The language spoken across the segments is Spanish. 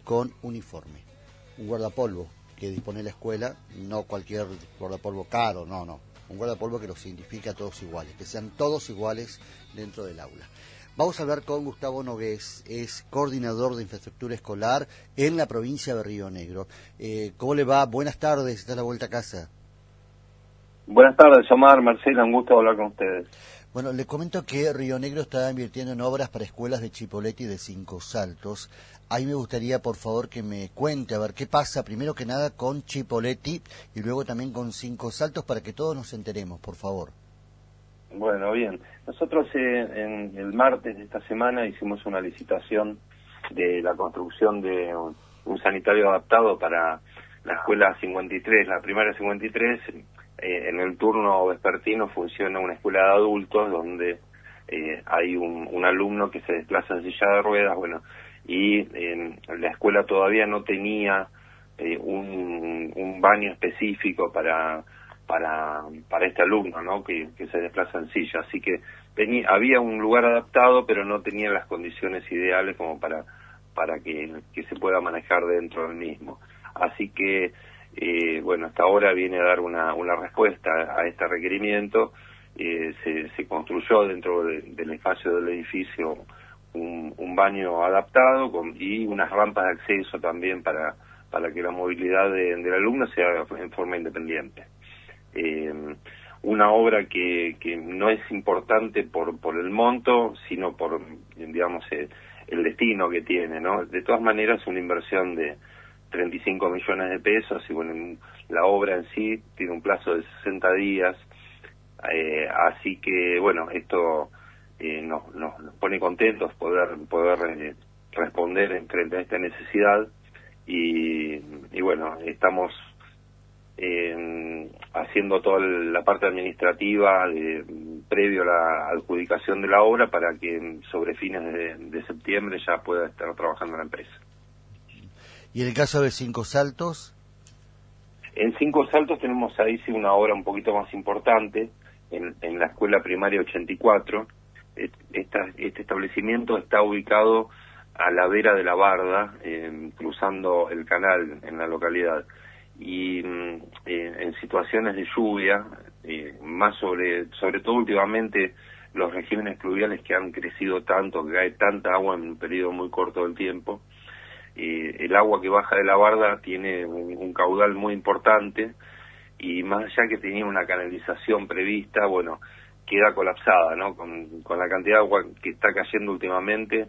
con uniforme. Un guardapolvo que dispone la escuela, no cualquier guardapolvo caro, no. Un guardapolvo que los identifique a todos iguales, que sean todos iguales dentro del aula. Vamos a hablar con Gustavo Nogués, es coordinador de infraestructura escolar en la provincia de Río Negro. ¿Cómo le va? Buenas tardes, está a la vuelta a casa. Buenas tardes, Omar, Marcela, un gusto hablar con ustedes. Bueno, le comento que Río Negro está invirtiendo en obras para escuelas de Chipoleti y de Cinco Saltos. Ahí me gustaría, por favor, que me cuente, a ver, qué pasa primero que nada con Chipoleti y luego también con Cinco Saltos para que todos nos enteremos, por favor. Bueno, bien. Nosotros en el martes de esta semana hicimos una licitación de la construcción de un sanitario adaptado para la escuela 53, la primaria 53. En el turno vespertino funciona una escuela de adultos donde hay un alumno que se desplaza en silla de ruedas, bueno, y la escuela todavía no tenía un baño específico para este alumno, ¿no? Que se desplaza en silla, así que había un lugar adaptado, pero no tenía las condiciones ideales como para que se pueda manejar dentro del mismo. Así que bueno, hasta ahora viene a dar una respuesta a este requerimiento. Se construyó dentro del espacio del edificio un baño adaptado y unas rampas de acceso también para que la movilidad del alumno sea en forma independiente. Una obra que no es importante por el monto, sino por, digamos, el destino que tiene, ¿no? De todas maneras, una inversión de 35 millones de pesos y bueno, la obra en sí tiene un plazo de 60 días, así que bueno, esto nos pone contentos poder responder frente a esta necesidad y bueno, estamos haciendo toda la parte administrativa previo a la adjudicación de la obra para que sobre fines de septiembre ya pueda estar trabajando la empresa. ¿Y en el caso de Cinco Saltos? En Cinco Saltos tenemos ahí sí una obra un poquito más importante, en la escuela primaria 84. Este establecimiento está ubicado a la vera de la Barda, cruzando el canal en la localidad. Y en situaciones de lluvia, más sobre todo últimamente los regímenes pluviales que han crecido tanto, que cae tanta agua en un periodo muy corto del tiempo, el agua que baja de la Barda tiene un caudal muy importante y más allá que tenía una canalización prevista, bueno, queda colapsada, ¿no? Con la cantidad de agua que está cayendo últimamente,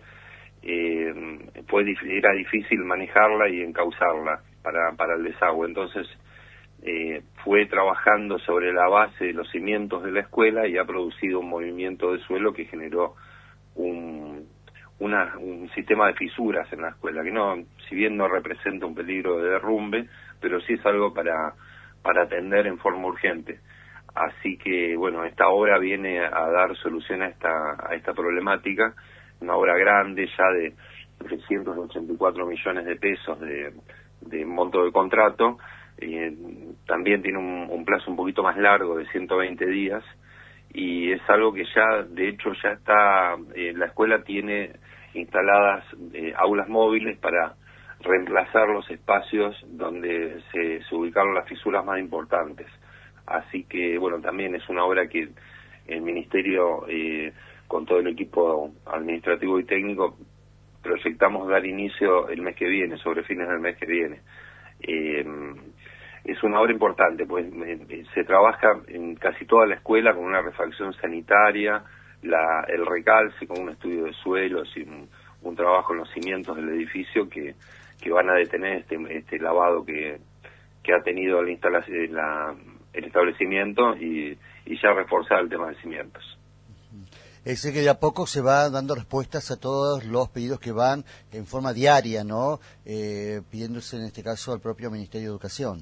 era difícil manejarla y encauzarla para el desagüe. Entonces fue trabajando sobre la base de los cimientos de la escuela y ha producido un movimiento de suelo que generó un sistema de fisuras en la escuela, que no, si bien no representa un peligro de derrumbe, pero sí es algo para atender en forma urgente. Así que, bueno, esta obra viene a dar solución a esta problemática, una obra grande ya de 384 millones de pesos de monto de contrato, también tiene un plazo un poquito más largo de 120 días, y es algo que ya, de hecho, ya está, la escuela tiene instaladas aulas móviles para reemplazar los espacios donde se ubicaron las fisuras más importantes. Así que, bueno, también es una obra que el Ministerio, con todo el equipo administrativo y técnico, proyectamos dar inicio el mes que viene, sobre fines del mes que viene. Es una obra importante, pues se trabaja en casi toda la escuela con una refacción sanitaria, el recalce con un estudio de suelos y un trabajo en los cimientos del edificio que van a detener este lavado que ha tenido la instalación, el establecimiento y ya reforzar el tema de cimientos. Es que de a poco se va dando respuestas a todos los pedidos que van en forma diaria, ¿no? Pidiéndose en este caso al propio Ministerio de Educación.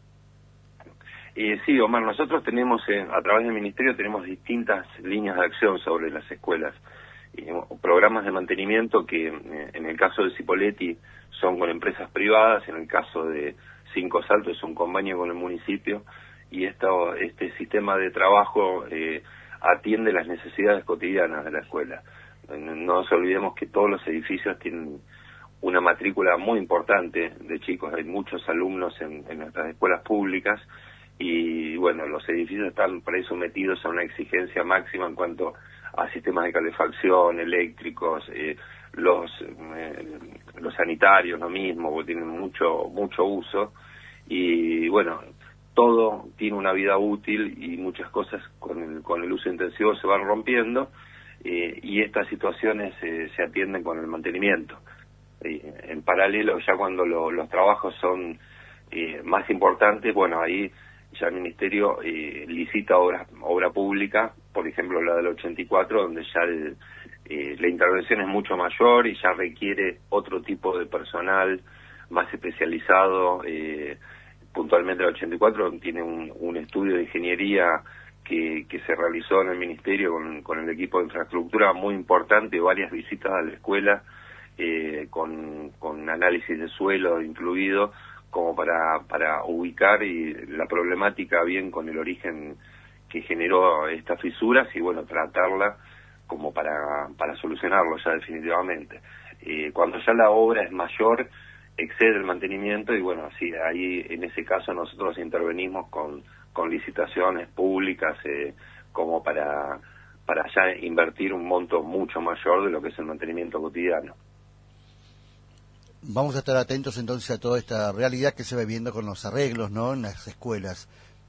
Sí, Omar, nosotros tenemos, a través del Ministerio, tenemos distintas líneas de acción sobre las escuelas. Programas de mantenimiento que, en el caso de Cipolletti, son con empresas privadas, en el caso de Cinco Saltos es un convenio con el municipio, y este sistema de trabajo atiende las necesidades cotidianas de la escuela. No nos olvidemos que todos los edificios tienen una matrícula muy importante de chicos. Hay muchos alumnos en nuestras escuelas públicas y bueno, los edificios están por ahí sometidos a una exigencia máxima en cuanto a sistemas de calefacción, eléctricos, los sanitarios, lo mismo, porque tienen mucho uso y bueno, todo tiene una vida útil y muchas cosas con el uso intensivo se van rompiendo y estas situaciones se atienden con el mantenimiento. En paralelo, ya cuando los trabajos son más importantes, bueno, ahí ya el Ministerio licita obra pública, por ejemplo la del 84, donde ya la intervención es mucho mayor y ya requiere otro tipo de personal más especializado. Puntualmente el 84 tiene un estudio de ingeniería que se realizó en el Ministerio con el equipo de infraestructura muy importante, varias visitas a la escuela, con análisis de suelo incluido, como para ubicar la problemática bien con el origen que generó estas fisuras y bueno, tratarla como para solucionarlo ya definitivamente. Cuando ya la obra es mayor, excede el mantenimiento y bueno, sí, ahí en ese caso nosotros intervenimos con licitaciones públicas como para ya invertir un monto mucho mayor de lo que es el mantenimiento cotidiano. Vamos a estar atentos entonces a toda esta realidad que se va viendo con los arreglos, ¿no?, en las escuelas.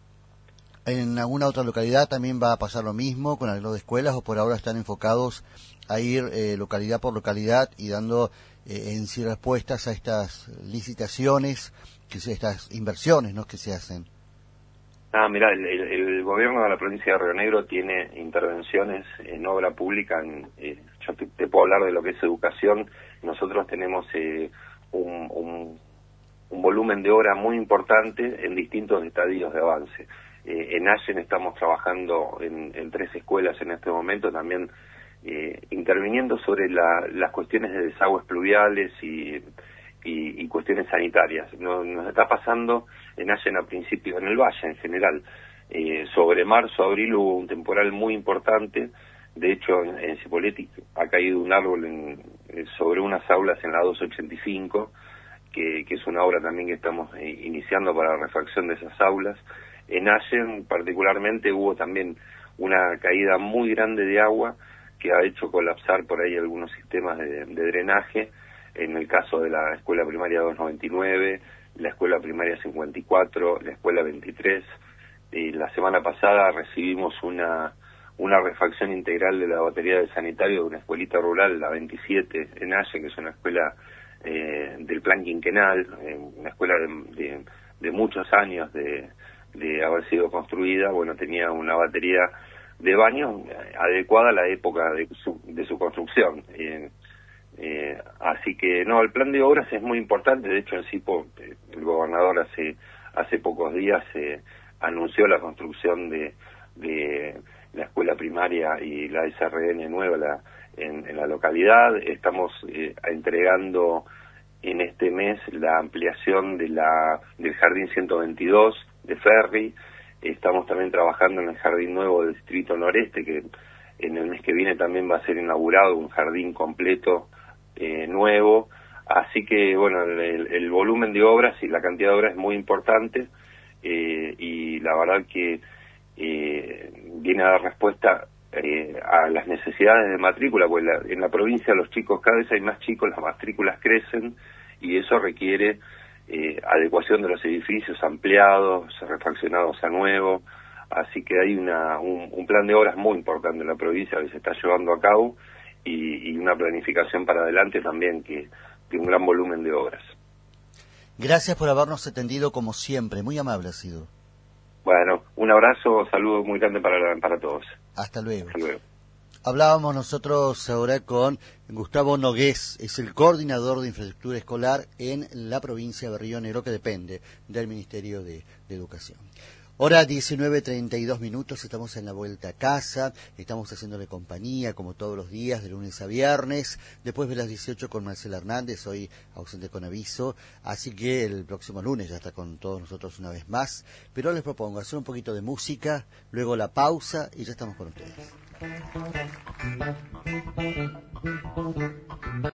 ¿En alguna otra localidad también va a pasar lo mismo con arreglos de escuelas o por ahora están enfocados a ir localidad por localidad y dando en sí respuestas a estas licitaciones, estas inversiones, ¿no?, que se hacen? Mira, el gobierno de la provincia de Río Negro tiene intervenciones en obra pública. Yo te puedo hablar de lo que es educación. Nosotros tenemos un volumen de obra muy importante en distintos estadios de avance. En Allen estamos trabajando en 3 escuelas en este momento, también interviniendo sobre las cuestiones de desagües pluviales y cuestiones sanitarias. Nos está pasando en Allen al principio, en el Valle en general. Sobre marzo, abril hubo un temporal muy importante. De hecho, en Cipolletti ha caído un árbol sobre unas aulas en la 285, que es una obra también que estamos iniciando para la refacción de esas aulas. En Allen particularmente hubo también una caída muy grande de agua que ha hecho colapsar por ahí algunos sistemas de drenaje, en el caso de la escuela primaria 299, la escuela primaria 54, la escuela 23. La semana pasada recibimos una refacción integral de la batería de sanitario de una escuelita rural, la 27 en Allen, que es una escuela del plan quinquenal, una escuela de muchos años de haber sido construida. Bueno, tenía una batería de baño adecuada a la época de su construcción. Así que no, el plan de obras es muy importante. De hecho, en Cipo, el gobernador hace pocos días anunció la construcción de la escuela primaria y la SRN nueva en la localidad. Estamos entregando en este mes la ampliación del Jardín 122 de Ferry. Estamos también trabajando en el Jardín Nuevo del Distrito Noreste, que en el mes que viene también va a ser inaugurado un jardín completo nuevo. Así que, bueno, el volumen de obras y la cantidad de obras es muy importante y la verdad que viene a dar respuesta a las necesidades de matrícula, porque en la provincia los chicos, cada vez hay más chicos, las matrículas crecen y eso requiere adecuación de los edificios, ampliados, refaccionados a nuevo. Así que hay un plan de obras muy importante en la provincia que se está llevando a cabo y una planificación para adelante también que un gran volumen de obras. Gracias por habernos atendido como siempre, muy amable ha sido. Bueno, un abrazo, saludo muy grande para todos. Hasta luego. Hasta luego. Hablábamos nosotros ahora con Gustavo Nogués, es el coordinador de infraestructura escolar en la provincia de Río Negro, que depende del Ministerio de Educación. Hora 19:32, estamos en la vuelta a casa, estamos haciéndole compañía como todos los días, de lunes a viernes, después de las 18 con Marcela Hernández, hoy ausente con aviso, así que el próximo lunes ya está con todos nosotros una vez más, pero les propongo hacer un poquito de música, luego la pausa y ya estamos con ustedes.